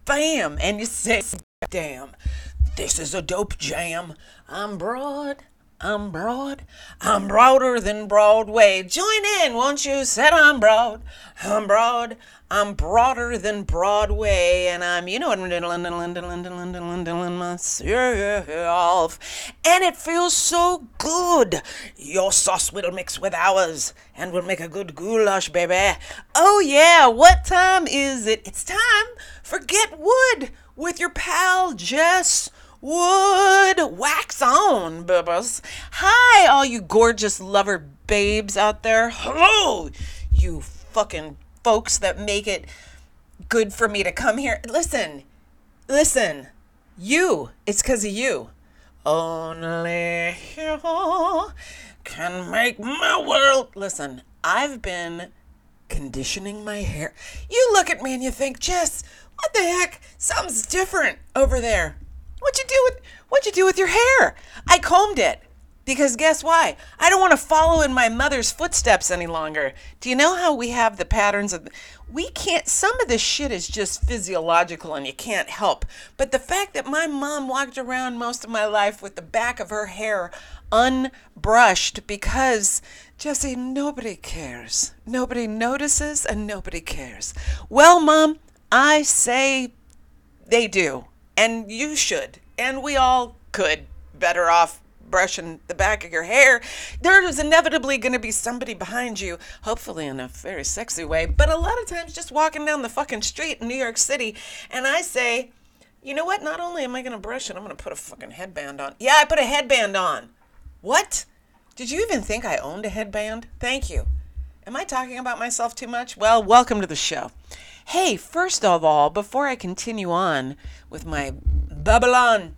bam, and you say, damn, this is a dope jam. I'm broad. I'm broad. I'm broader than Broadway. Join in, won't you? Said I'm broad. I'm broad. I'm broader than Broadway. And I'm, you know what I'm doing myself. And it feels so good. Your sauce will mix with ours and we'll make a good goulash, baby. Oh, yeah. What time is it? It's time for Get Wood with your pal Jess Wood. Wax on, bubbles. Hi, all you gorgeous lover babes out there. Hello, you fucking folks that make it good for me to come here. Listen. It's because of you. Only you can make my world. Listen, I've been conditioning my hair. You look at me and you think, Jess, what the heck? Something's different over there. What'd you do with your hair? I combed it. Because guess why? I don't want to follow in my mother's footsteps any longer. Do you know how we have the patterns of we can't some of this shit is just physiological and you can't help. But the fact that my mom walked around most of my life with the back of her hair unbrushed because Jesse, nobody cares. Nobody notices and nobody cares. Well, Mom, I say they do. And you should. And we all could better off brushing the back of your hair. There is inevitably going to be somebody behind you, hopefully in a very sexy way, but a lot of times just walking down the fucking street in New York City. And I say, you know what? Not only am I going to brush it, I'm going to put a fucking headband on. Yeah, I put a headband on. What? Did you even think I owned a headband? Thank you. Am I talking about myself too much? Well, welcome to the show. Hey, first of all, before I continue on with my Babylon,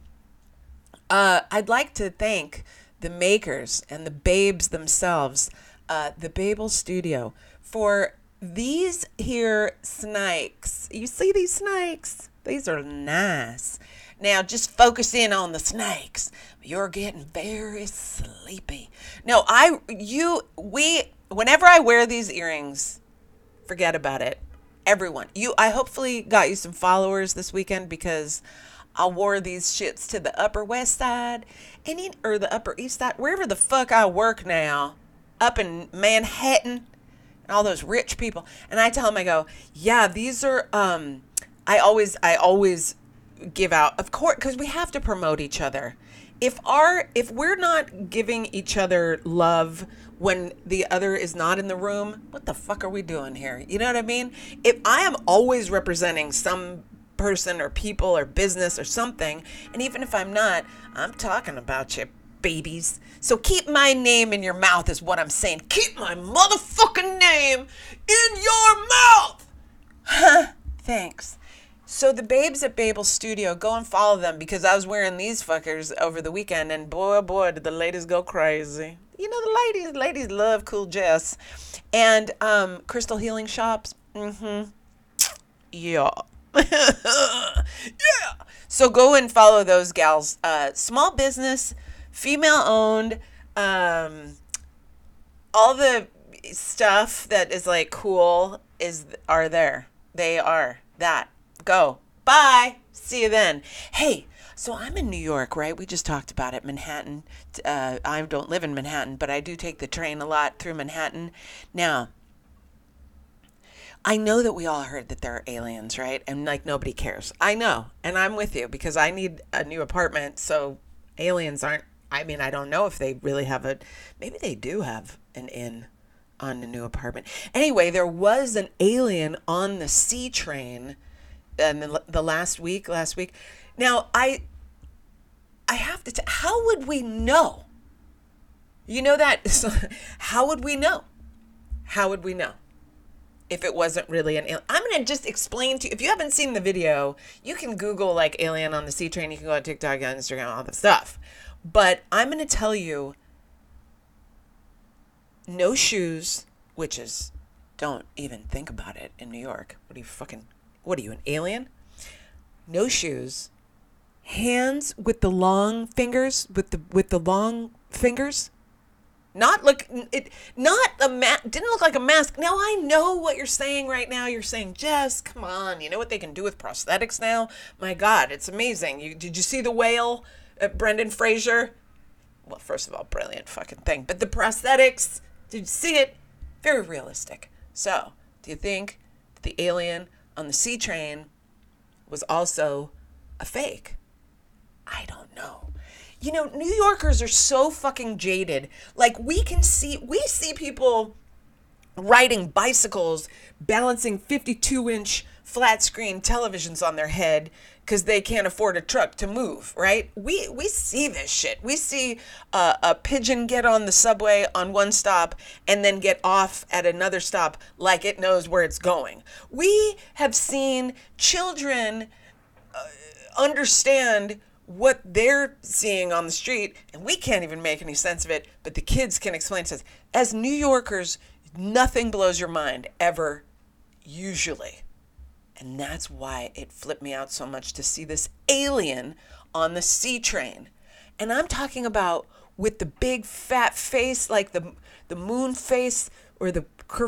I'd like to thank the makers and the babes themselves, the Babel Studio, for these here snakes. You see these snakes? These are nice. Now, just focus in on the snakes. You're getting very sleepy. No, whenever I wear these earrings, forget about it. Everyone, I hopefully got you some followers this weekend because I wore these shits to the Upper West Side or the Upper East Side, wherever the fuck I work now, up in Manhattan, and all those rich people. And I tell them, I go, yeah, these are. I always give out, of course, because we have to promote each other. If we're not giving each other love when the other is not in the room, what the fuck are we doing here? You know what I mean? If I am always representing some person or people or business or something, and even if I'm not, I'm talking about you, babies. So keep my name in your mouth is what I'm saying. Keep my motherfucking name in your mouth. Huh? Thanks. So the babes at Babel Studio, go and follow them because I was wearing these fuckers over the weekend and boy, oh boy, did the ladies go crazy. You know, the ladies love Cool Jess. And Crystal Healing Shops. Mm-hmm. Yeah. Yeah. So go and follow those gals. Small business, female owned, all the stuff that is like cool are there. They are that. Go. Bye. See you then. Hey, so I'm in New York, right? We just talked about it. Manhattan. I don't live in Manhattan, but I do take the train a lot through Manhattan. Now, I know that we all heard that there are aliens, right? And like nobody cares. I know. And I'm with you because I need a new apartment. So aliens aren't, I mean, I don't know if they really have maybe they do have an in on the new apartment. Anyway, there was an alien on the C train and the last week. Now, I have to how would we know? You know that? So, how would we know? How would we know if it wasn't really an alien? I'm going to just explain to you. If you haven't seen the video, you can Google like alien on the C train. You can go on TikTok, on Instagram, all the stuff. But I'm going to tell you, no shoes, witches. Don't even think about it in New York. What are you, an alien? No shoes. Hands with the long fingers, with the long fingers. Didn't look like a mask. Now I know what you're saying right now. You're saying, Jess, come on. You know what they can do with prosthetics now? My God, it's amazing. Did you see the whale, Brendan Fraser? Well, first of all, brilliant fucking thing. But the prosthetics, did you see it? Very realistic. So, do you think the alien on the sea train was also a fake? I don't know. You know, New Yorkers are so fucking jaded. Like, we see people riding bicycles, balancing 52-inch flat screen televisions on their head because they can't afford a truck to move, right? We see this shit. We see a pigeon get on the subway on one stop and then get off at another stop like it knows where it's going. We have seen children understand what they're seeing on the street, and we can't even make any sense of it, but the kids can explain to us. As New Yorkers, nothing blows your mind ever, usually. And that's why it flipped me out so much to see this alien on the sea train. And I'm talking about with the big fat face, like the moon face, or the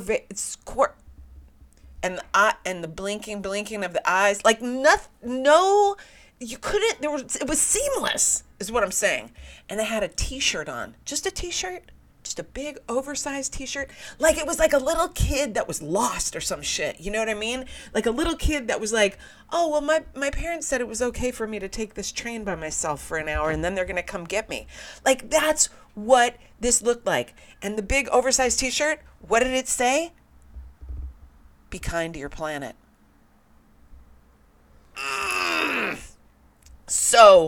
and the blinking of the eyes, like no, you couldn't. It was seamless, is what I'm saying. And they had a T-shirt on, just a T-shirt. Just a big oversized T-shirt, like it was like a little kid that was lost or some shit. You know what I mean? Like a little kid that was like, oh, well, my parents said it was okay for me to take this train by myself for an hour and then they're going to come get me. Like, that's what this looked like. And the big oversized T-shirt, what did it say? Be kind to your planet. So,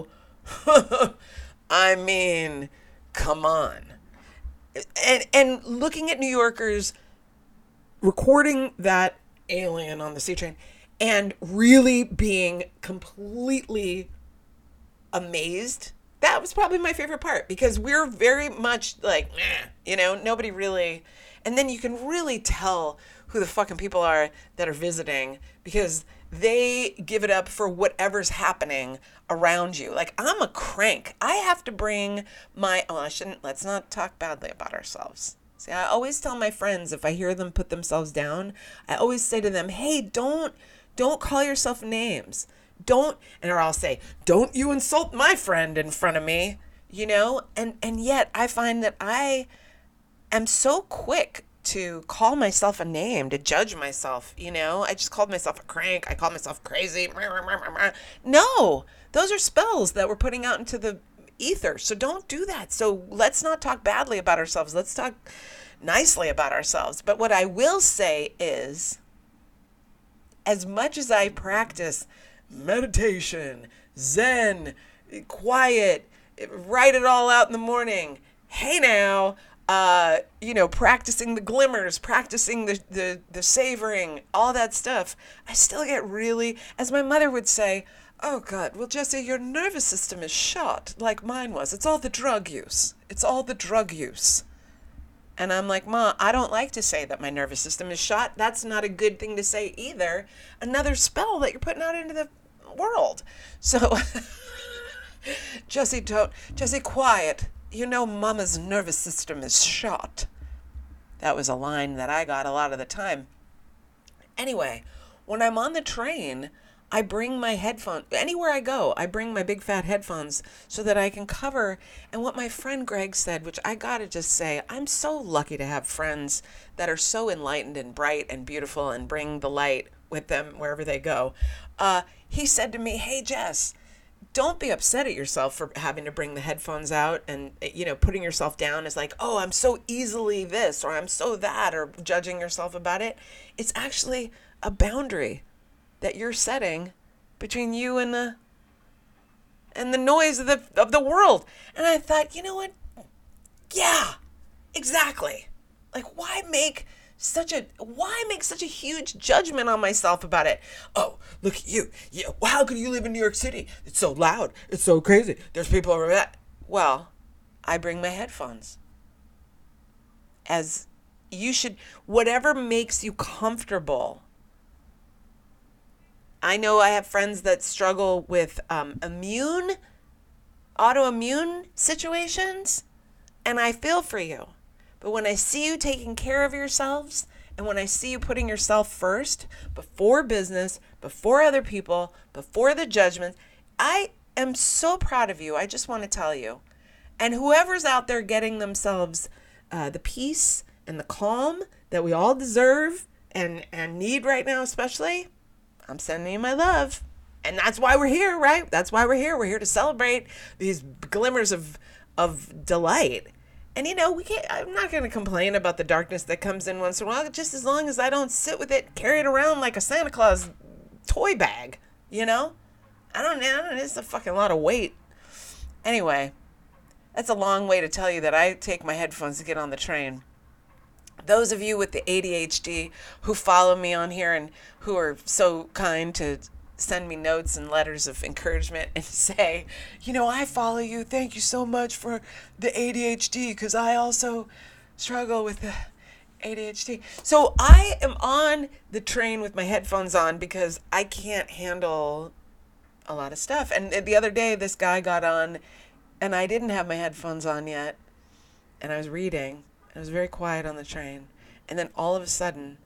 I mean, come on. And looking at New Yorkers recording that alien on the sea train and really being completely amazed, that was probably my favorite part, because we're very much like, nobody really. And then you can really tell who the fucking people are that are visiting, because they give it up for whatever's happening around you. Like, I'm a crank. I have to bring let's not talk badly about ourselves. See, I always tell my friends, if I hear them put themselves down, I always say to them, hey, don't call yourself names. Or I'll say, don't you insult my friend in front of me, and yet I find that I am so quick to call myself a name, to judge myself, I just called myself a crank. I called myself crazy. No, those are spells that we're putting out into the ether. So don't do that. So let's not talk badly about ourselves. Let's talk nicely about ourselves. But what I will say is, as much as I practice meditation, Zen, quiet, write it all out in the morning, hey now, practicing the glimmers, practicing the savoring, all that stuff, I still get really, as my mother would say, oh God, well, Jesse, your nervous system is shot like mine was. It's all the drug use. And I'm like, Ma, I don't like to say that my nervous system is shot. That's not a good thing to say either. Another spell that you're putting out into the world. So, Jesse, quiet. Mama's nervous system is shot. That was a line that I got a lot of the time. Anyway, when I'm on the train, I bring my headphones. Anywhere I go, I bring my big fat headphones so that I can cover. And what my friend Greg said, which I gotta just say, I'm so lucky to have friends that are so enlightened and bright and beautiful and bring the light with them wherever they go. He said to me, hey, Jess, don't be upset at yourself for having to bring the headphones out and, putting yourself down as like, oh, I'm so easily this or I'm so that, or judging yourself about it. It's actually a boundary that you're setting between you and the noise of the world. And I thought, you know what? Yeah, exactly. Like, why make such a huge judgment on myself about it? Oh, look at you. Yeah, well, how could you live in New York City? It's so loud. It's so crazy. There's people over that. Well, I bring my headphones. As you should, whatever makes you comfortable. I know I have friends that struggle with autoimmune situations, and I feel for you. But when I see you taking care of yourselves, and when I see you putting yourself first, before business, before other people, before the judgment, I am so proud of you. I just want to tell you. And whoever's out there getting themselves the peace and the calm that we all deserve and need right now, especially, I'm sending you my love. And that's why we're here, right? That's why we're here. We're here to celebrate these glimmers of delight. And I'm not going to complain about the darkness that comes in once in a while, just as long as I don't sit with it, carry it around like a Santa Claus toy bag, I don't know. It's a fucking lot of weight. Anyway, that's a long way to tell you that I take my headphones to get on the train. Those of you with the ADHD who follow me on here and who are so kind to send me notes and letters of encouragement and say, I follow you. Thank you so much for the ADHD because I also struggle with the ADHD. So I am on the train with my headphones on because I can't handle a lot of stuff. And the other day, this guy got on and I didn't have my headphones on yet. And I was reading. It was very quiet on the train. And then all of a sudden,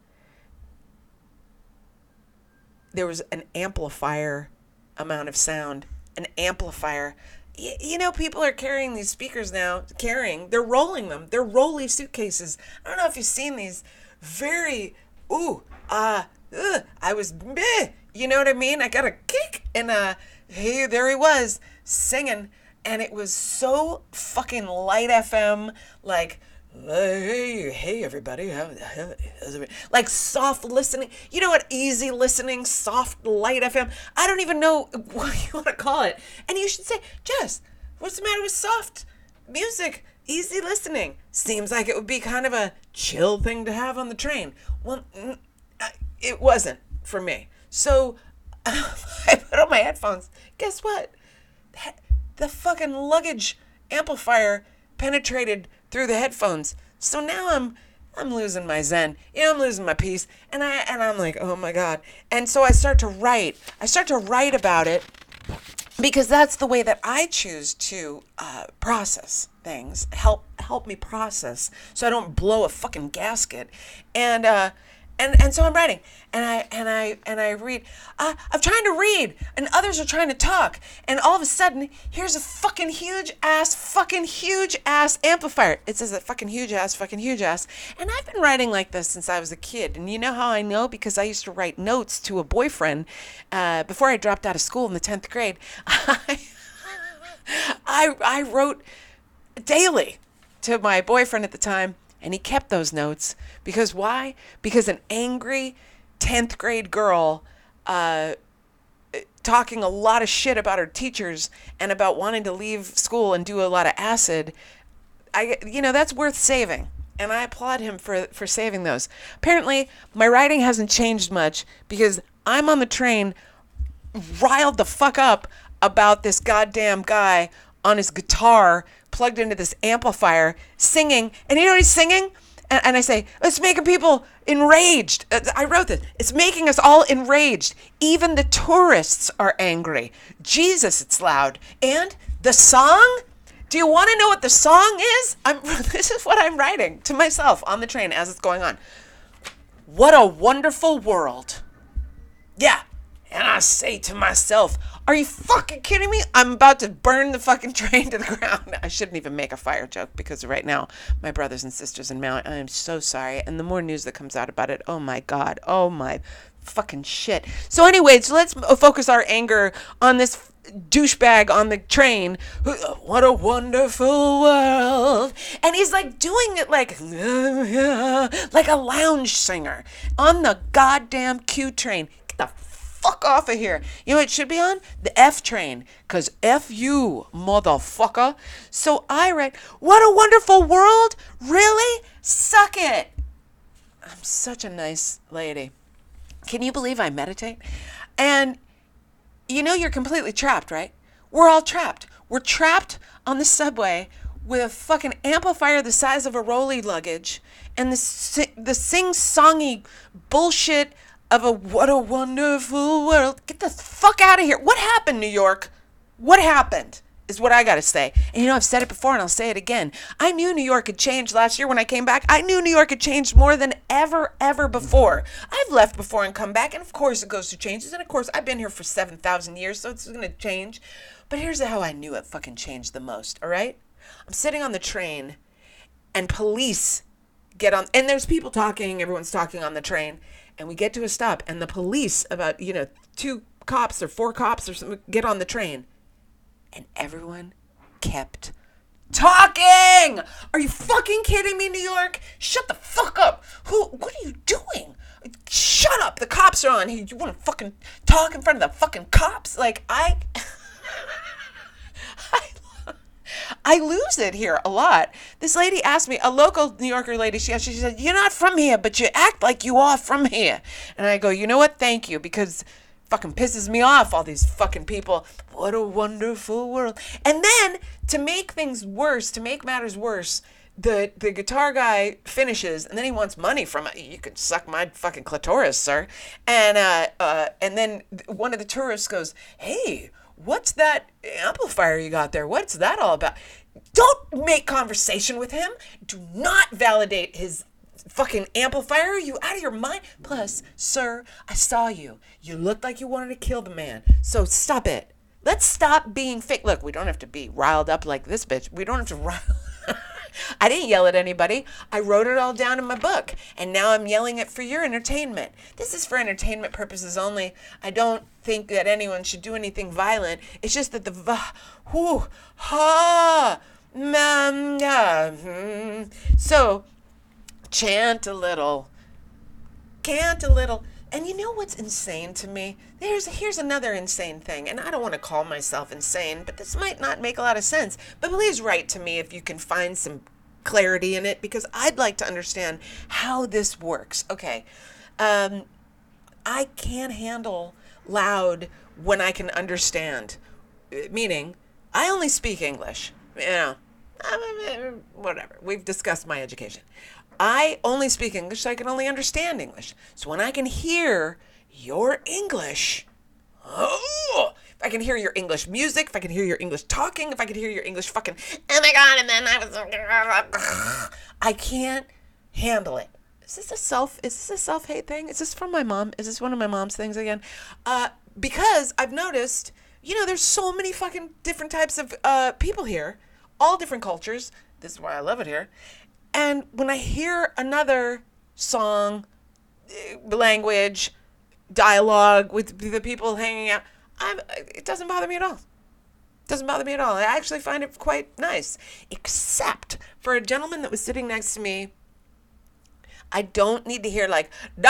there was an amplifier amount of sound. An amplifier. People are carrying these speakers now. They're rolling them. They're rolly suitcases. I don't know if you've seen these. Very, I was, you know what I mean? I got a kick. And hey, there he was singing. And it was so fucking light FM, like, hey everybody, like soft listening. You know what? Easy listening, soft light FM. I don't even know what you want to call it. And you should say, Jess, what's the matter with soft music? Easy listening. Seems like it would be kind of a chill thing to have on the train. Well, it wasn't for me. So I put on my headphones. Guess what? The fucking luggage amplifier penetrated through the headphones. So now I'm losing my zen. I'm losing my peace. And I'm like, oh my God. And so I start to write. About it because that's the way that I choose to process things. Help me process so I don't blow a fucking gasket. And so I'm writing, and I read. I'm trying to read, and others are trying to talk, and all of a sudden, here's a fucking huge ass amplifier. It says that fucking huge ass, and I've been writing like this since I was a kid. And you know how I know? Because I used to write notes to a boyfriend before I dropped out of school in the 10th grade. I wrote daily to my boyfriend at the time. And he kept those notes because why? Because an angry 10th grade girl talking a lot of shit about her teachers and about wanting to leave school and do a lot of acid, that's worth saving. And I applaud him for saving those. Apparently, my writing hasn't changed much because I'm on the train riled the fuck up about this goddamn guy on his guitar plugged into this amplifier singing. And you know what he's singing? And I say, it's making people enraged. I wrote this. It's making us all enraged. Even the tourists are angry. Jesus, it's loud. And the song? Do you want to know what the song is? This is what I'm writing to myself on the train as it's going on. What a wonderful world. Yeah. And I say to myself, are you fucking kidding me? I'm about to burn the fucking train to the ground. I shouldn't even make a fire joke because right now, my brothers and sisters in Maui, I am so sorry. And the more news that comes out about it, oh my God, oh my fucking shit. So anyways, let's focus our anger on this douchebag on the train. What a wonderful world. And he's like doing it like a lounge singer on the goddamn Q train. Get the fuck off of here. You know what it should be on? The F train. Because F you, motherfucker. So I write, what a wonderful world. Really? Suck it. I'm such a nice lady. Can you believe I meditate? And you're completely trapped, right? We're all trapped. We're trapped on the subway with a fucking amplifier the size of a rolly luggage and the sing-songy bullshit of a what a wonderful world. Get the fuck out of here. What happened, New York? What happened? is what I got to say. And I've said it before and I'll say it again. I knew New York had changed last year when I came back. I knew New York had changed more than ever before. I've left before and come back, and of course it goes through changes. And of course I've been here for 7,000 years, so it's going to change. But here's how I knew it fucking changed the most, all right? I'm sitting on the train and police get on, and there's people talking, everyone's talking on the train, and we get to a stop, and the police, about, 2 cops or 4 cops or something, get on the train, and everyone kept talking. Are you fucking kidding me, New York? Shut the fuck up. What are you doing? Shut up. The cops are on. You want to fucking talk in front of the fucking cops? Like, I lose it here a lot. This lady asked me, a local New Yorker lady, she said, you're not from here, but you act like you are from here. And I go, you know what? Thank you, because fucking pisses me off, all these fucking people. What a wonderful world. And then, to make matters worse, the guitar guy finishes, and then he wants money from it. You could suck my fucking clitoris, sir. And then one of the tourists goes, hey, what's that amplifier you got there? What's that all about? Don't make conversation with him. Do not validate his fucking amplifier. Are you out of your mind? Plus, sir, I saw you. You looked like you wanted to kill the man. So stop it. Let's stop being fake. Look, we don't have to be riled up like this bitch. We don't have to rile. I didn't yell at anybody. I wrote it all down in my book, and now I'm yelling it for your entertainment. This is for entertainment purposes only. I don't think that anyone should do anything violent. It's just that so chant a little, cant a little. And you know what's insane to me? Here's another insane thing, and I don't want to call myself insane, but this might not make a lot of sense. But please write to me if you can find some clarity in it, because I'd like to understand how this works. Okay, I can't handle loud when I can understand. Meaning, I only speak English. Whatever. We've discussed my education. I only speak English, so I can only understand English. So when I can hear your English, if I can hear your English music, if I can hear your English talking, if I can hear your English fucking, oh my God, and then I can't handle it. Is this a self-hate thing? Is this from my mom? Is this one of my mom's things again? Because I've noticed, there's so many fucking different types of people here, all different cultures. This is why I love it here. And when I hear another song, language, dialogue with the people hanging out, it doesn't bother me at all. It doesn't bother me at all. I actually find it quite nice. Except for a gentleman that was sitting next to me. I don't need to hear like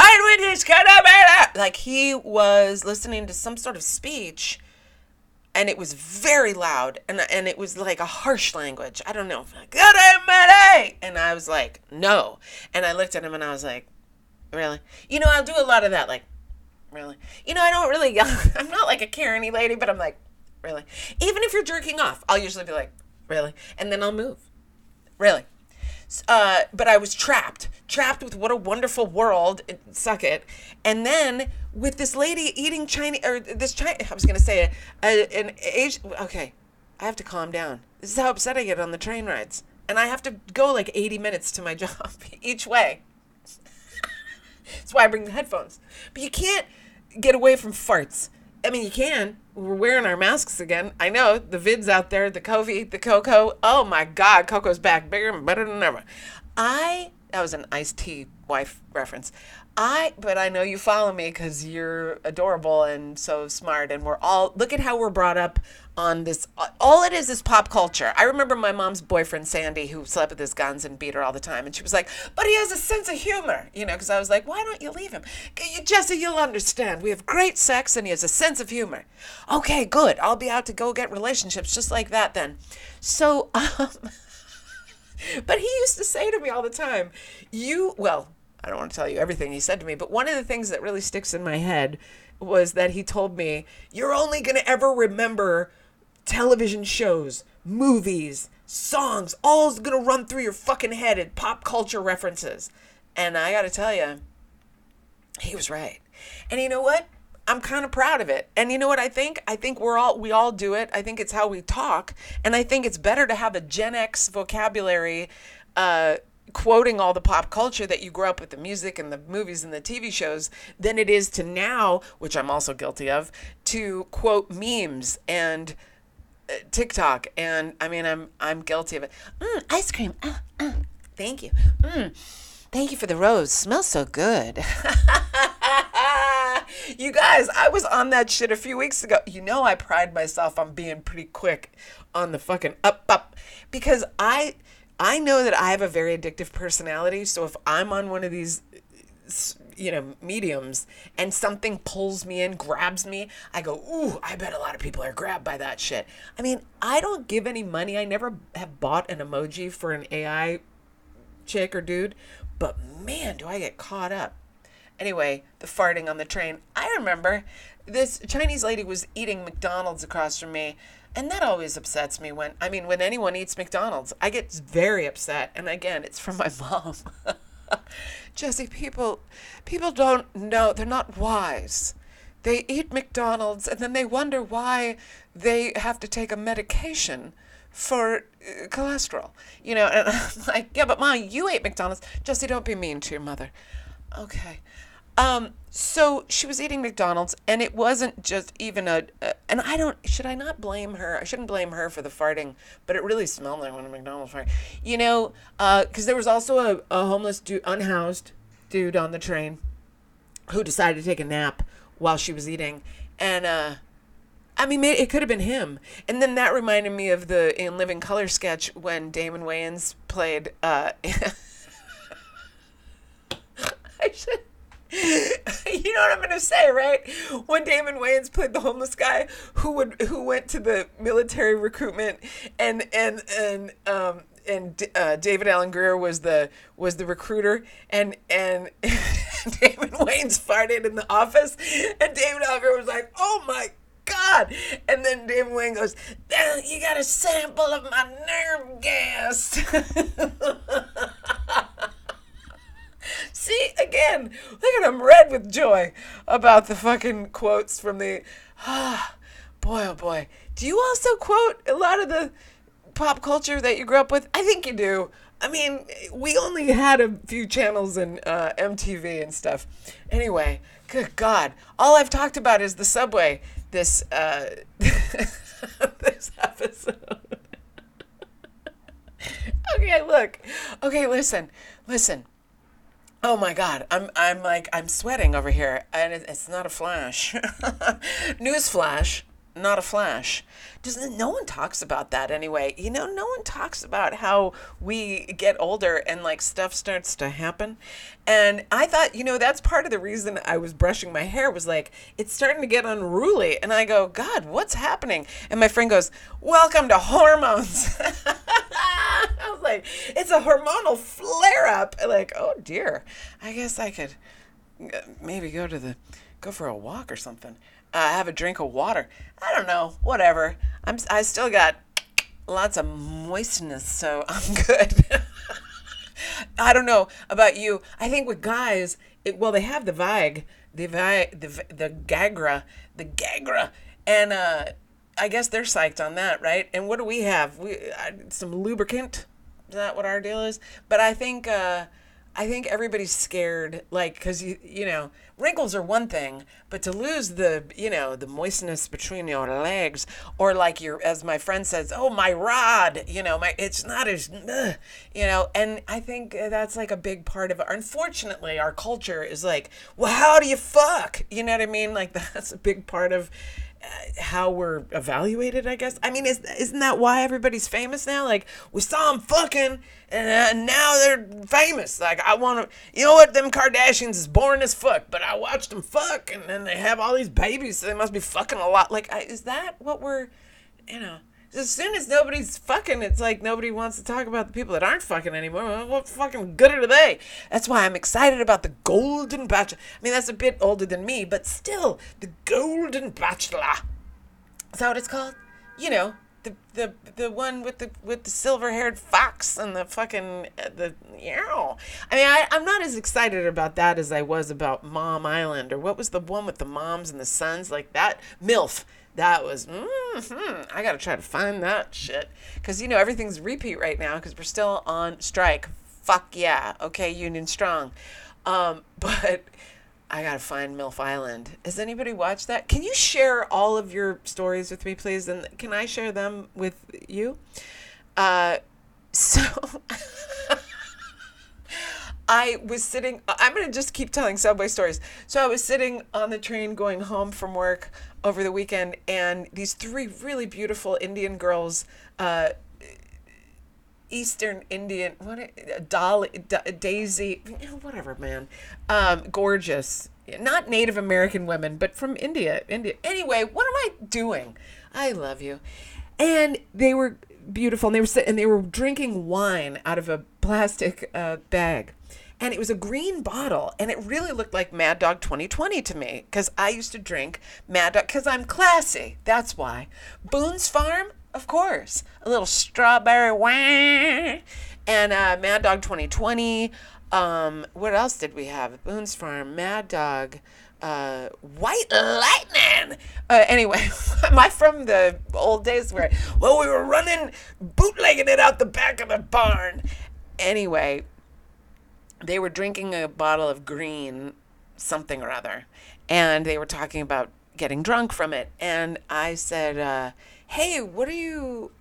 he was listening to some sort of speech, and it was very loud, and it was like a harsh language. I don't know. And I was like, no. And I looked at him and I was like, really? I'll do a lot of that, like, really? I don't really, I'm not like a Karen-y lady, but I'm like, really? Even if you're jerking off, I'll usually be like, really? And then I'll move. Really? But I was trapped with what a wonderful world, suck it. And then with this lady eating Chinese, or this Chinese, I was going to say an Asian, okay, I have to calm down. This is how upset I get on the train rides. And I have to go like 80 minutes to my job each way. That's why I bring the headphones. But you can't get away from farts. I mean, you can. We're wearing our masks again. I know, the vids out there, the Kofi, the Coco. Oh my God, Coco's back, bigger and better than ever. That was an iced tea wife reference. But I know you follow me because you're adorable and so smart, and look at how we're brought up on this. All it is pop culture. I remember my mom's boyfriend, Sandy, who slept with his guns and beat her all the time, and she was like, but he has a sense of humor, because I was like, why don't you leave him? Jesse, you'll understand. We have great sex, and he has a sense of humor. Okay, good. I'll be out to go get relationships just like that then. So, but he used to say to me all the time, I don't want to tell you everything he said to me, but one of the things that really sticks in my head was that he told me, you're only going to ever remember television shows, movies, songs, all's going to run through your fucking head in pop culture references. And I got to tell you, he was right. And you know what? I'm kind of proud of it. And you know what I think? I think we all do it. I think it's how we talk. And I think it's better to have a Gen X vocabulary quoting all the pop culture that you grew up with, the music and the movies and the TV shows, than it is to now, which I'm also guilty of, to quote memes and TikTok. And I mean, I'm guilty of it. Ice cream. Thank you. Thank you for the rose. Smells so good. You guys, I was on that shit a few weeks ago. You know, I pride myself on being pretty quick on the fucking up, because I know that I have a very addictive personality. So if I'm on one of these, mediums and something pulls me in, grabs me, I go, ooh, I bet a lot of people are grabbed by that shit. I mean, I don't give any money. I never have bought an emoji for an AI chick or dude, but man, do I get caught up. Anyway, the farting on the train. I remember this Chinese lady was eating McDonald's across from me. And that always upsets me when anyone eats McDonald's, I get very upset. And again, it's from my mom. Jesse, people don't know. They're not wise. They eat McDonald's and then they wonder why they have to take a medication for cholesterol. And I'm like, yeah, but Mom, you ate McDonald's. Jesse, don't be mean to your mother. Okay. So she was eating McDonald's, and it wasn't just even should I not blame her? I shouldn't blame her for the farting, but it really smelled like one of McDonald's farting. Because there was also a homeless dude, unhoused dude on the train who decided to take a nap while she was eating. And, it could have been him. And then that reminded me of the In Living Color sketch when Damon Wayans played, you know what I'm going to say, right? When Damon Wayans played the homeless guy who went to the military recruitment, and David Alan Grier was the recruiter, and Damon Wayans farted in the office, and David Alan Grier was like, "Oh my God!" And then Damon Wayans goes, "You got a sample of my nerve gas." See, again, look at him red with joy about the fucking quotes from the, boy, oh boy. Do you also quote a lot of the pop culture that you grew up with? I think you do. I mean, we only had a few channels in MTV and stuff. Anyway, good God. All I've talked about is the subway this this episode. Okay, look. Okay, listen. Oh my God, I'm sweating over here, and it's not a flash. Newsflash, not a flash. No one talks about that anyway. No one talks about how we get older and like stuff starts to happen. And I thought, that's part of the reason I was brushing my hair was like, it's starting to get unruly. And I go, God, what's happening? And my friend goes, welcome to hormones. I was like, it's a hormonal flare up. Like, oh dear, I guess I could maybe go for a walk or something. Have a drink of water. I don't know, whatever. I still got lots of moistness, so I'm good. I don't know about you. I think with guys, they have the Viagra, the Gagra, and I guess they're psyched on that, right? And what do we have? Some lubricant. Is that what our deal is? But I think everybody's scared, like, because wrinkles are one thing, but to lose the moistness between your legs, or like as my friend says, oh, my rod, it's not as, and I think that's like a big part of it. Unfortunately, our culture is like, well, how do you fuck? You know what I mean? Like, that's a big part of how we're evaluated, I guess. I mean, isn't that why everybody's famous now? Like, we saw them fucking, and now they're famous. Like, I want to, them Kardashians is boring as fuck, but I watched them fuck, and then they have all these babies, so they must be fucking a lot. Like, is that what we're, as soon as nobody's fucking, it's like nobody wants to talk about the people that aren't fucking anymore. Well, what fucking good are they? That's why I'm excited about the Golden Bachelor. I mean, that's a bit older than me, but still, the Golden Bachelor. Is that what it's called? the one with the silver haired fox and the fucking the yeah. I mean, I'm not as excited about that as I was about Mom Island, or what was the one with the moms and the sons, like that MILF. That was I gotta try to find that shit, because everything's repeat right now because we're still on strike. Fuck yeah, okay, Union strong. But I gotta find MILF Island. Has anybody watched that? Can you share all of your stories with me, please? And can I share them with you? So I was sitting, I'm going to just keep telling subway stories. So I was sitting on the train going home from work over the weekend, and these three really beautiful Indian girls, Eastern Indian, Daisy, whatever, man. Gorgeous. Not Native American women, but from India. Anyway, what am I doing? I love you. And they were beautiful, and they were drinking wine out of a plastic bag. And it was a green bottle, and it really looked like Mad Dog 2020 to me, because I used to drink Mad Dog, because I'm classy. That's why. Boone's Farm, of course. A little strawberry wine. And Mad Dog 2020. What else did we have? Boone's Farm, Mad Dog, White Lightning. Anyway, am I from the old days where, well, we were running, bootlegging it out the back of the barn? Anyway, they were drinking a bottle of green something or other, and they were talking about getting drunk from it. And I said, hey, what are you...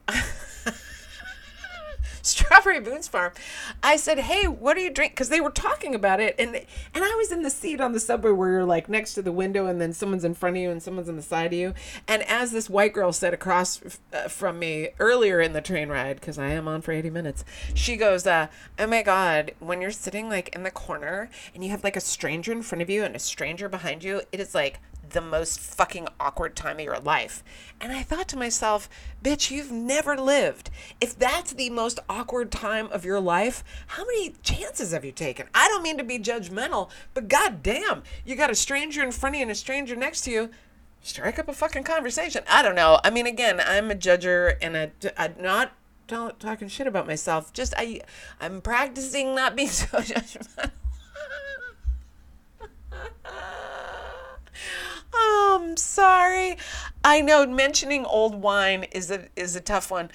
Strawberry Boone's Farm. I said, hey, what do you drink? Because they were talking about it, and I was in the seat on the subway where you're like next to the window, and then someone's in front of you and someone's on the side of you. And as this white girl sat across from me earlier in the train ride, because I am on for 80 minutes, she goes, oh my God, when you're sitting like in the corner and you have like a stranger in front of you and a stranger behind you, it is like the most fucking awkward time of your life. And I thought to myself, bitch, you've never lived. If that's the most awkward time of your life, how many chances have you taken? I don't mean to be judgmental, but goddamn, you got a stranger in front of you and a stranger next to you. Strike up a fucking conversation. I don't know. I mean, again, I'm a judger, and I'm not talking shit about myself. Just I'm practicing not being so judgmental. Oh, I'm sorry. I know mentioning old wine is a tough one.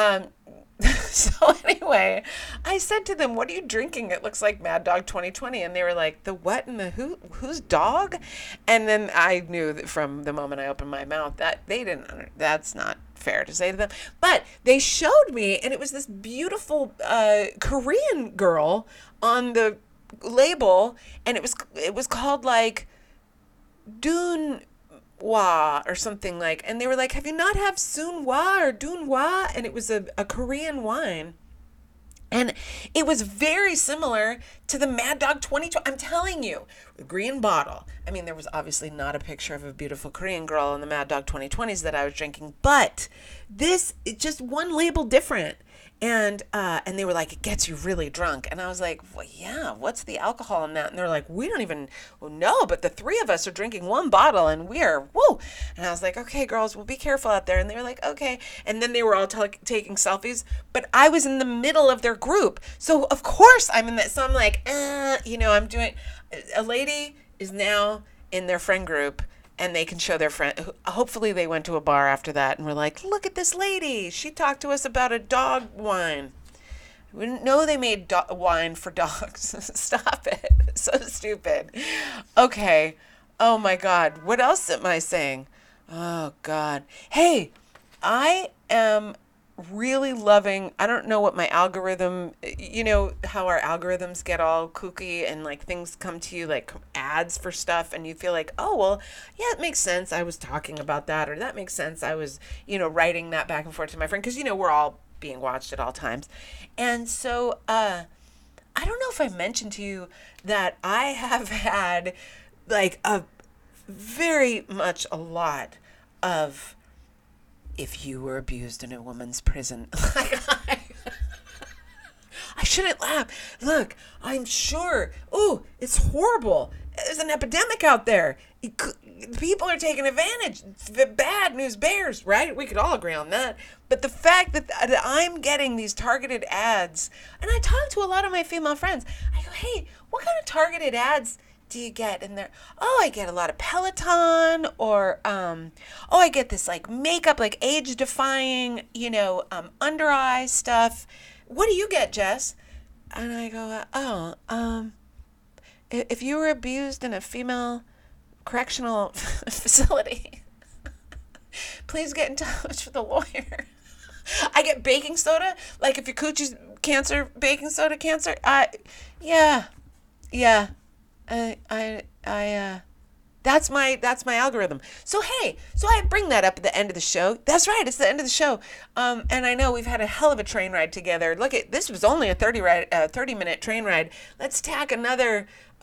So anyway, I said to them, what are you drinking? It looks like Mad Dog 2020. And they were like, the what and the who? Whose dog? And then I knew that from the moment I opened my mouth that they didn't, that's not fair to say to them. But they showed me, and it was this beautiful Korean girl on the label, and it was called like Dun Wa or something like, and they were like, have you not have Sun Wa or Dun Wa? And it was a Korean wine. And it was very similar to the Mad Dog 2020. I'm telling you, the green bottle. I mean, there was obviously not a picture of a beautiful Korean girl in the Mad Dog 2020s that I was drinking, but this is just one label different. And they were like, it gets you really drunk. And I was like, well, yeah, what's the alcohol in that? And they're like, we don't even know, but the three of us are drinking one bottle and we're, woo. And I was like, okay, girls, well, be careful out there. And they were like, okay. And then they were all taking selfies, but I was in the middle of their group. So of course I'm in that. So I'm like, I'm doing, a lady is now in their friend group, and they can show their friend. Hopefully they went to a bar after that and were like, look at this lady. She talked to us about a dog wine. We didn't know they made wine for dogs. Stop it. So stupid. Okay. Oh my God. What else am I saying? Oh God. Hey, I am really loving, I don't know what my algorithm, you know how our algorithms get all kooky and like things come to you like ads for stuff, and you feel like, oh, well, yeah, it makes sense I was talking about that, or that makes sense I was, writing that back and forth to my friend, because, we're all being watched at all times. And so I don't know if I mentioned to you that I have had like a lot of, if you were abused in a woman's prison. I shouldn't laugh. Look, I'm sure. Oh, it's horrible. There's an epidemic out there. people are taking advantage. The bad news bears, right? We could all agree on that. But the fact that I'm getting these targeted ads, and I talk to a lot of my female friends. I go, hey, what kind of targeted ads do you get in there? Oh, I get a lot of Peloton, or I get this like makeup, like age defying, under eye stuff. What do you get, Jess? And I go, if you were abused in a female correctional facility, please get in touch with a lawyer. I get baking soda, like if your coochie's cancer, baking soda cancer. Yeah. That's my algorithm. So hey, I bring that up at the end of the show. That's right, it's the end of the show. And I know we've had a hell of a train ride together. Look at this, was only a 30-minute train ride. Let's tack another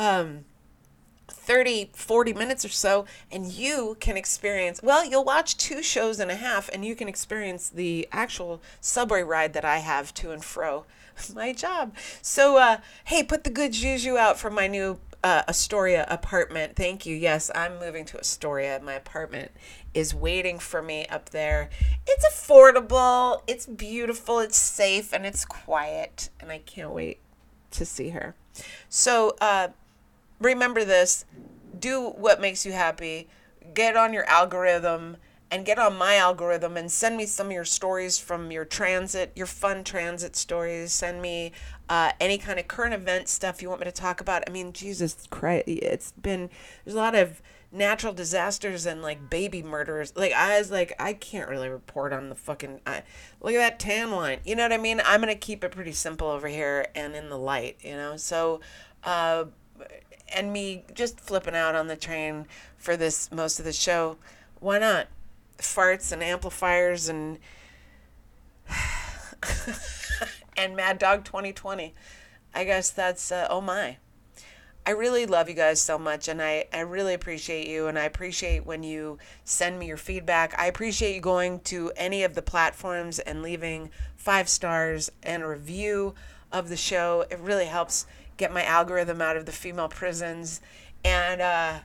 30, 40 minutes or so, and you can experience, you'll watch 2 shows and a half, and you can experience the actual subway ride that I have to and fro my job. So, hey, put the good juju out for my new Astoria apartment. Thank you. Yes, I'm moving to Astoria. My apartment is waiting for me up there. It's affordable, it's beautiful, it's safe, and it's quiet, and I can't wait to see her. So, remember this, do what makes you happy, get on your algorithm, and get on my algorithm and send me some of your stories from your transit, your fun transit stories. Send me any kind of current event stuff you want me to talk about. I mean, Jesus Christ, there's a lot of natural disasters and like baby murders. I can't really report on the fucking, look at that tan line. You know what I mean? I'm going to keep it pretty simple over here and in the light, So, and me just flipping out on the train for most of the show. Why not? Farts and amplifiers and and Mad Dog 2020. I guess that's oh my. I really love you guys so much, and I really appreciate you, and I appreciate when you send me your feedback. I appreciate you going to any of the platforms and leaving 5 stars and a review of the show. It really helps get my algorithm out of the female prisons. And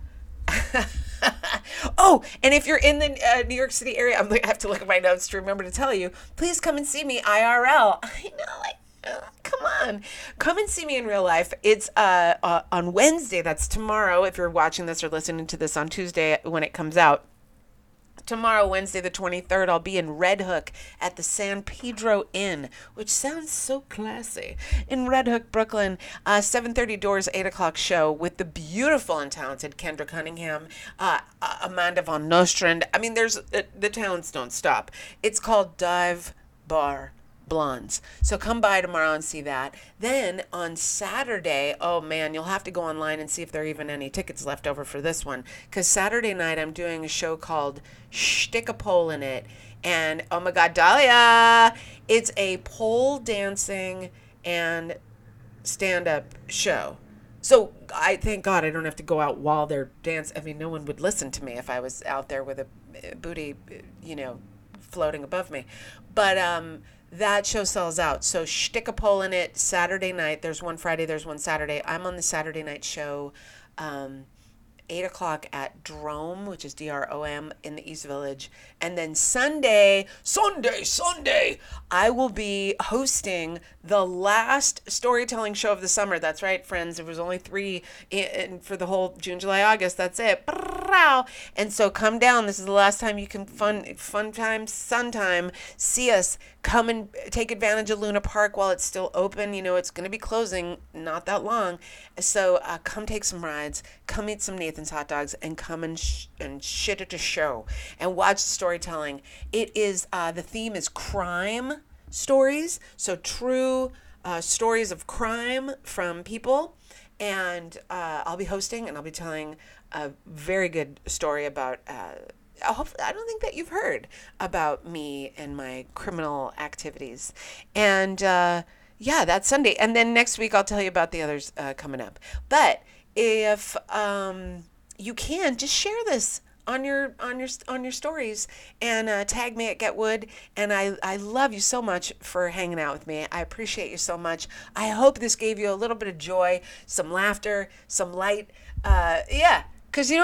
and if you're in the New York City area, I have to look at my notes to remember to tell you, please come and see me IRL. I know, come on. Come and see me in real life. It's on Wednesday. That's tomorrow. If you're watching this or listening to this on Tuesday when it comes out. Tomorrow, Wednesday the 23rd, I'll be in Red Hook at the San Pedro Inn, which sounds so classy, in Red Hook, Brooklyn. 7:30 doors, 8 o'clock show with the beautiful and talented Kendra Cunningham, Amanda von Nostrand. I mean, the talents don't stop. It's called Dive Bar Blondes. So come by tomorrow and see that. Then on Saturday, oh man, you'll have to go online and see if there are even any tickets left over for this one. Because Saturday night I'm doing a show called Stick a Pole in It. And oh my God, Dahlia! It's a pole dancing and stand-up show. So I thank God I don't have to go out while they're dancing. I mean, no one would listen to me if I was out there with a booty, floating above me. But that show sells out. So Stick a Pole in It, Saturday night. There's one Friday, there's one Saturday. I'm on the Saturday night show, 8 o'clock at Drome, which is DROM in the East Village. And then Sunday, I will be hosting the last storytelling show of the summer. That's right, friends. There was only 3 for the whole June, July, August. That's it. And so come down. This is the last time you can fun time, sun time, see us. Come and take advantage of Luna Park while it's still open. It's going to be closing not that long. So come take some rides. Come eat some Nathan's hot dogs and come and shit at a show and watch the storytelling. It is, the theme is crime stories. So true stories of crime from people. And I'll be hosting and I'll be telling a very good story about, I don't think that you've heard about me and my criminal activities. And that's Sunday. And then next week I'll tell you about the others coming up. But if you can, just share this on your stories and tag me at GetWood. And I love you so much for hanging out with me. I appreciate you so much. I hope this gave you a little bit of joy, some laughter, some light. Because you know what?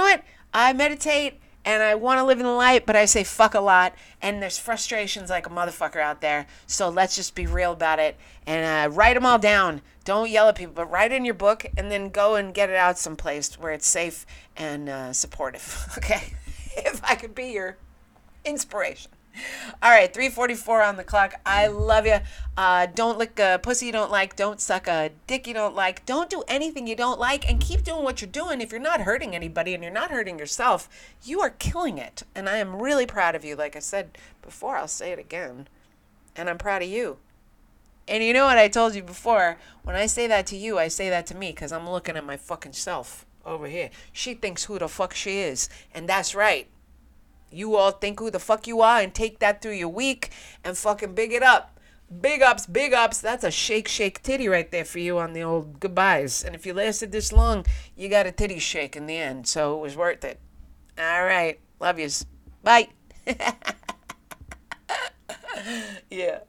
I meditate and I want to live in the light, but I say fuck a lot, and there's frustrations like a motherfucker out there. So let's just be real about it and write them all down. Don't yell at people, but write in your book and then go and get it out someplace where it's safe and supportive. Okay, if I could be your inspiration. All right, 3:44 on the clock. I love you. Don't lick a pussy you don't like. Don't suck a dick you don't like. Don't do anything you don't like, and keep doing what you're doing. If you're not hurting anybody and you're not hurting yourself, you are killing it. And I am really proud of you. Like I said before, I'll say it again. And I'm proud of you. And you know what I told you before? When I say that to you, I say that to me because I'm looking at my fucking self over here. She thinks who the fuck she is. And that's right. You all think who the fuck you are and take that through your week and fucking big it up. Big ups, big ups. That's a shake, shake titty right there for you on the old goodbyes. And if you lasted this long, you got a titty shake in the end. So it was worth it. All right. Love yous. Bye. Yeah.